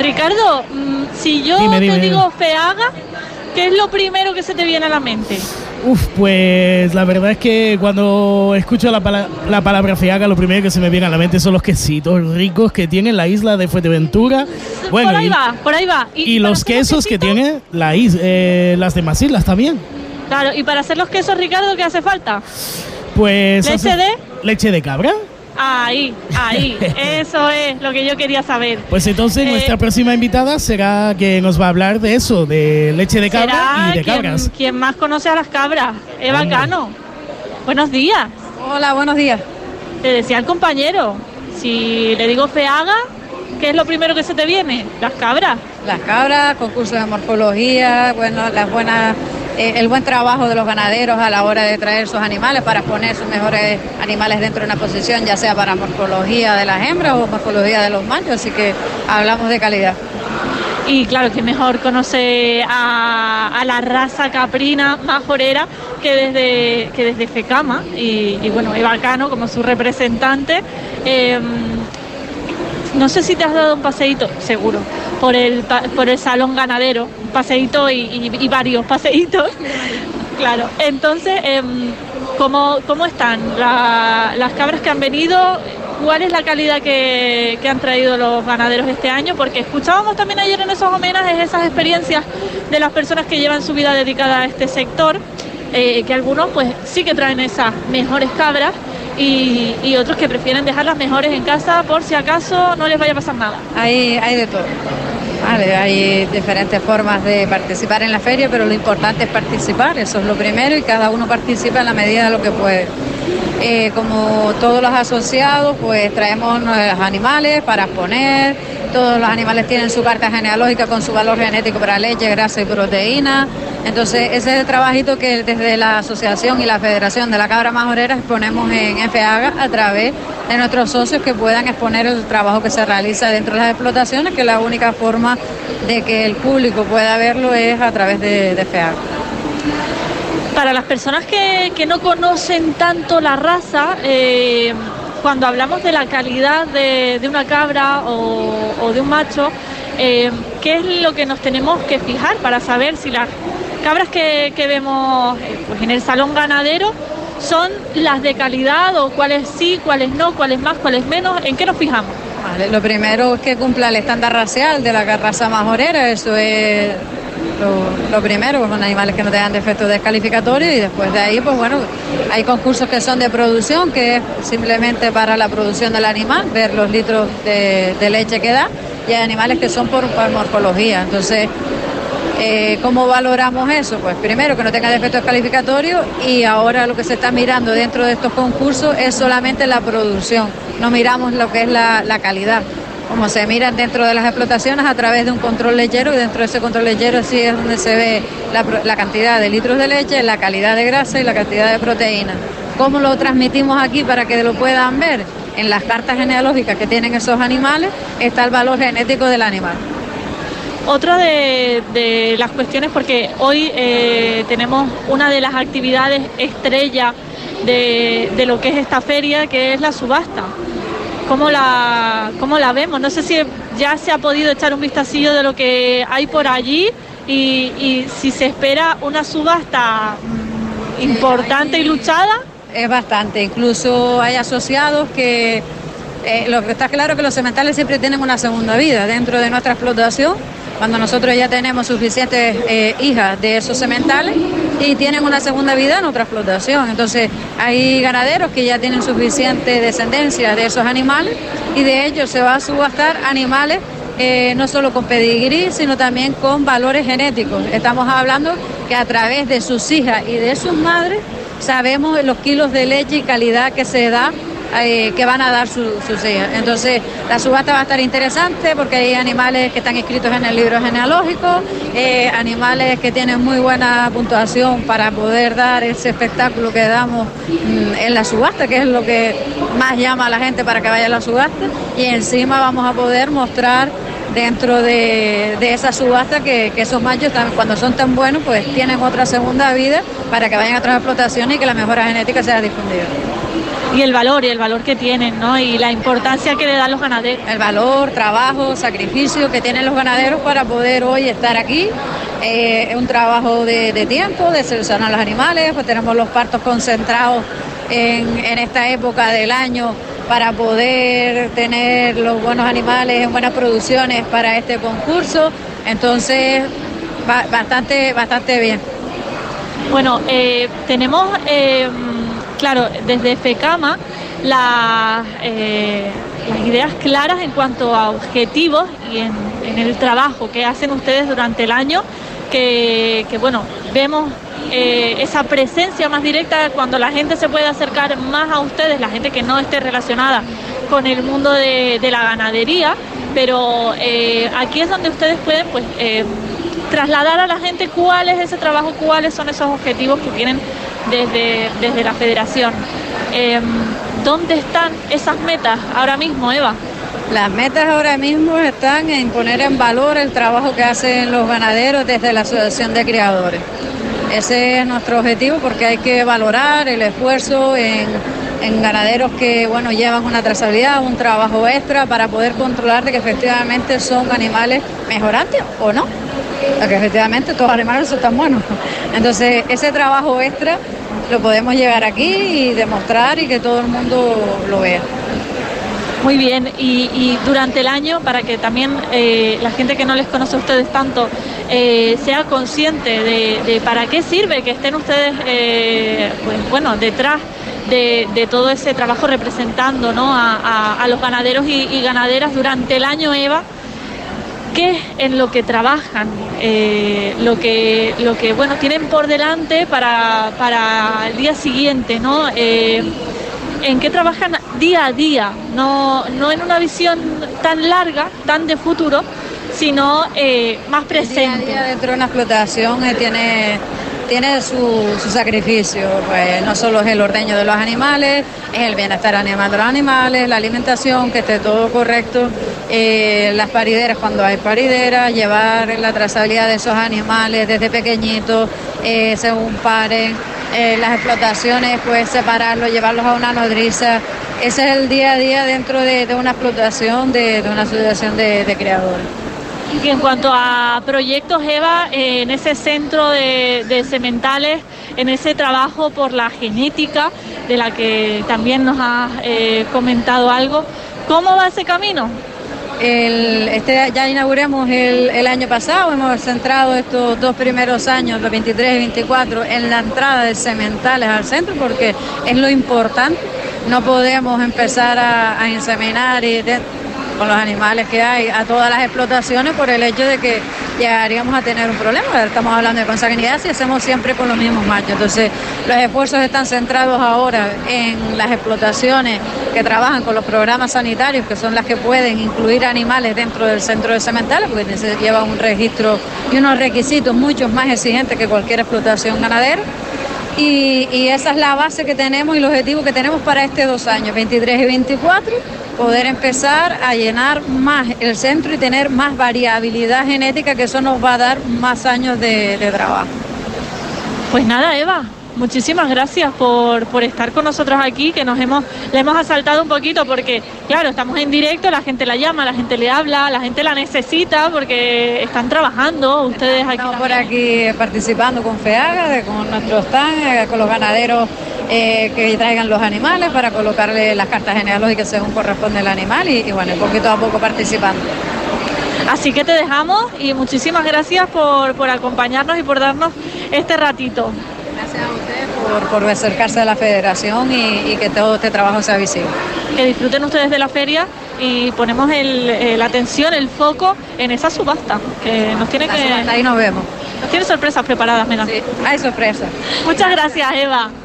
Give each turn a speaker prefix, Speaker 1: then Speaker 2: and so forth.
Speaker 1: Ricardo, si yo
Speaker 2: dime.
Speaker 1: te digo FEAGA, ¿qué es lo primero que se te viene a la mente?
Speaker 2: Pues la verdad es que cuando escucho la palabra FEAGA, lo primero que se me viene a la mente son los quesitos ricos que tiene la isla de Fuerteventura. Bueno,
Speaker 1: por ahí va.
Speaker 2: Y los quesos que tiene las demás islas también.
Speaker 1: Claro, y para hacer los quesos, Ricardo, ¿qué hace falta?
Speaker 2: Pues
Speaker 1: ¿Leche
Speaker 2: de cabra.
Speaker 1: Ahí, eso es lo que yo quería saber.
Speaker 2: Pues entonces nuestra próxima invitada será que nos va a hablar de eso, de leche de cabra y de cabras.
Speaker 1: ¿Quién más conoce a las cabras? Eva Cano. Buenos días.
Speaker 3: Hola, buenos días.
Speaker 1: Te decía el compañero, si le digo FEAGA, ¿qué es lo primero que se te viene? Las cabras.
Speaker 3: Las cabras, concursos de morfología, bueno, el buen trabajo de los ganaderos a la hora de traer sus animales para poner sus mejores animales dentro de una posición, ya sea para morfología de las hembras o morfología de los machos, así que hablamos de calidad.
Speaker 1: Y claro, que mejor conoce a la raza caprina majorera que desde FECAMA y bueno, Eva Cano como su representante. No sé si te has dado un paseíto, seguro, por el salón ganadero, un paseíto y varios paseitos. Claro, entonces, ¿cómo están las cabras que han venido? ¿Cuál es la calidad que han traído los ganaderos este año? Porque escuchábamos también ayer en esos homenajes esas experiencias de las personas que llevan su vida dedicada a este sector, que algunos pues sí que traen esas mejores cabras, y otros que prefieren dejar las mejores en casa por si acaso no les vaya a pasar nada.
Speaker 3: Hay de todo. Vale, hay diferentes formas de participar en la feria, pero lo importante es participar, eso es lo primero, y cada uno participa en la medida de lo que puede. Como todos los asociados, pues traemos los animales para exponer. Todos los animales tienen su carta genealógica con su valor genético para leche, grasa y proteína. Entonces, ese es el trabajito que desde la asociación y la Federación de la Cabra Majorera exponemos en FEAGA a través de nuestros socios que puedan exponer el trabajo que se realiza dentro de las explotaciones, que la única forma de que el público pueda verlo es a través de FEAGA.
Speaker 1: Para las personas que no conocen tanto la raza, cuando hablamos de la calidad de una cabra o de un macho, ¿qué es lo que nos tenemos que fijar para saber si las cabras que vemos pues en el salón ganadero son las de calidad o cuáles sí, cuáles no, cuáles más, cuáles menos? ¿En qué nos fijamos?
Speaker 3: Vale, lo primero es que cumpla el estándar racial de la raza majorera, eso es lo primero, pues son animales que no tengan defectos descalificatorios, y después de ahí, pues bueno, hay concursos que son de producción, que es simplemente para la producción del animal, ver los litros de leche que da, y hay animales que son por morfología. Entonces, ¿cómo valoramos eso? Pues primero que no tenga defectos descalificatorios, y ahora lo que se está mirando dentro de estos concursos es solamente la producción, no miramos lo que es la calidad, como se miran dentro de las explotaciones a través de un control lechero, y dentro de ese control lechero sí es donde se ve la cantidad de litros de leche, la calidad de grasa y la cantidad de proteína. ¿Cómo lo transmitimos aquí para que lo puedan ver? En las cartas genealógicas que tienen esos animales está el valor genético del animal.
Speaker 1: Otra de las cuestiones, porque hoy tenemos una de las actividades estrella de lo que es esta feria, que es la subasta. ¿Cómo la vemos? No sé si ya se ha podido echar un vistacillo de lo que hay por allí y si se espera una subasta importante y luchada.
Speaker 3: Es bastante, incluso hay asociados que lo que está claro es que los sementales siempre tienen una segunda vida dentro de nuestra explotación, cuando nosotros ya tenemos suficientes hijas de esos sementales y tienen una segunda vida en otra explotación. Entonces hay ganaderos que ya tienen suficiente descendencia de esos animales, y de ellos se va a subastar animales no solo con pedigrí, sino también con valores genéticos. Estamos hablando que a través de sus hijas y de sus madres sabemos los kilos de leche y calidad que se da, que van a dar sus hijas. Entonces la subasta va a estar interesante porque hay animales que están inscritos en el libro genealógico, animales que tienen muy buena puntuación para poder dar ese espectáculo que damos en la subasta, que es lo que más llama a la gente para que vaya a la subasta, y encima vamos a poder mostrar dentro de esa subasta que esos machos cuando son tan buenos pues tienen otra segunda vida para que vayan a otras explotaciones y que la mejora genética sea difundida.
Speaker 1: y el valor que tienen, ¿no? Y la importancia que le dan los ganaderos.
Speaker 3: El valor, trabajo, sacrificio que tienen los ganaderos para poder hoy estar aquí. Es un trabajo de tiempo, de seleccionar los animales, pues tenemos los partos concentrados en esta época del año para poder tener los buenos animales en buenas producciones para este concurso. Entonces, bastante bien.
Speaker 1: Bueno, tenemos, claro, desde FECAMA las ideas claras en cuanto a objetivos y en el trabajo que hacen ustedes durante el año, que bueno, vemos esa presencia más directa cuando la gente se puede acercar más a ustedes, la gente que no esté relacionada con el mundo de la ganadería, pero aquí es donde ustedes pueden pues trasladar a la gente cuál es ese trabajo, cuáles son esos objetivos que tienen desde la federación. ¿Dónde están esas metas ahora mismo, Eva?
Speaker 3: Las metas ahora mismo están en poner en valor el trabajo que hacen los ganaderos desde la Asociación de Criadores. Ese es nuestro objetivo, porque hay que valorar el esfuerzo en ganaderos que llevan una trazabilidad, un trabajo extra para poder controlar de que efectivamente son animales mejorantes o no, porque efectivamente todos los animales son tan buenos. Entonces ese trabajo extra lo podemos llevar aquí y demostrar y que todo el mundo lo vea.
Speaker 1: Muy bien, y durante el año, para que también la gente que no les conoce a ustedes tanto sea consciente de para qué sirve que estén ustedes detrás de todo ese trabajo representando, ¿no?, a los ganaderos y ganaderas durante el año, Eva. ¿Qué es en lo que trabajan? Lo que tienen por delante para el día siguiente, ¿no? En qué trabajan día a día, no en una visión tan larga, tan de futuro, sino más presente.
Speaker 3: Día a día dentro de una explotación tiene su sacrificio, pues no solo es el ordeño de los animales, es el bienestar animal de los animales, la alimentación, que esté todo correcto, las parideras cuando hay parideras, llevar la trazabilidad de esos animales desde pequeñitos, según paren, las explotaciones, pues separarlos, llevarlos a una nodriza. Ese es el día a día dentro de una explotación, de una asociación de criadores.
Speaker 1: Y en cuanto a proyectos, Eva, en ese centro de sementales, en ese trabajo por la genética, de la que también nos has comentado algo, ¿cómo va ese camino? Ya inauguramos el año pasado, hemos centrado estos 2 primeros años, los 23 y 24, en la entrada de sementales al centro, porque es lo importante. No podemos empezar a inseminar con los animales que hay a todas las explotaciones por el hecho de que llegaríamos a tener un problema. Estamos hablando de consanguinidad si hacemos siempre con los mismos machos. Entonces los esfuerzos están centrados ahora en las explotaciones que trabajan con los programas sanitarios, que son las que pueden incluir animales dentro del centro de sementales, porque se lleva un registro y unos requisitos mucho más exigentes que cualquier explotación ganadera. Y esa es la base que tenemos y el objetivo que tenemos para estos 2 años, 23 y 24, poder empezar a llenar más el centro y tener más variabilidad genética, que eso nos va a dar más años de trabajo. Pues nada, Eva, muchísimas gracias por estar con nosotros aquí, que le hemos asaltado un poquito porque, claro, estamos en directo, la gente la llama, la gente le habla, la gente la necesita porque están trabajando ustedes aquí.
Speaker 3: Estamos por aquí participando con FEAGA, con nuestro stand, con los ganaderos que traigan los animales para colocarle las cartas genealógicas según corresponde el animal y poquito a poco participando.
Speaker 1: Así que te dejamos y muchísimas gracias por acompañarnos y por darnos este ratito.
Speaker 3: Gracias a ustedes por acercarse a la federación y que todo este trabajo sea visible.
Speaker 1: Que disfruten ustedes de la feria y ponemos la atención, el foco en esa subasta que nos tiene
Speaker 3: subasta, ahí nos vemos.
Speaker 1: Nos tiene sorpresas preparadas, Mena.
Speaker 3: Sí, hay sorpresas.
Speaker 1: Muchas gracias, Eva.